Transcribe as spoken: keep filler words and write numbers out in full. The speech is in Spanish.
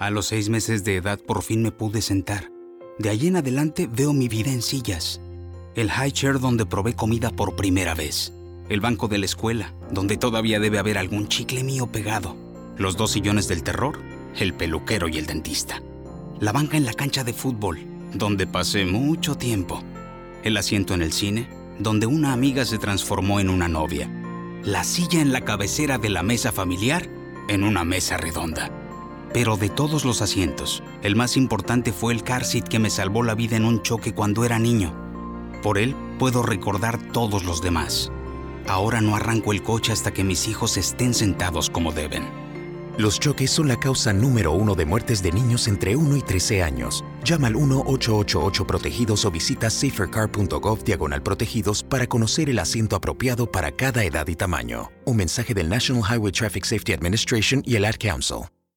A los seis meses de edad por fin me pude sentar. De allí en adelante veo mi vida en sillas. El high chair donde probé comida por primera vez. El banco de la escuela, donde todavía debe haber algún chicle mío pegado. Los dos sillones del terror, el peluquero y el dentista. La banca en la cancha de fútbol, donde pasé mucho tiempo. El asiento en el cine, donde una amiga se transformó en una novia. La silla en la cabecera de la mesa familiar, en una mesa redonda. Pero de todos los asientos, el más importante fue el car seat que me salvó la vida en un choque cuando era niño. Por él puedo recordar todos los demás. Ahora no arranco el coche hasta que mis hijos estén sentados como deben. Los choques son la causa número uno de muertes de niños entre uno y trece años. Llama al uno ocho ocho ocho protegidos o visita safercar punto gov diagonal protegidos para conocer el asiento apropiado para cada edad y tamaño. Un mensaje del National Highway Traffic Safety Administration y el Ad Council.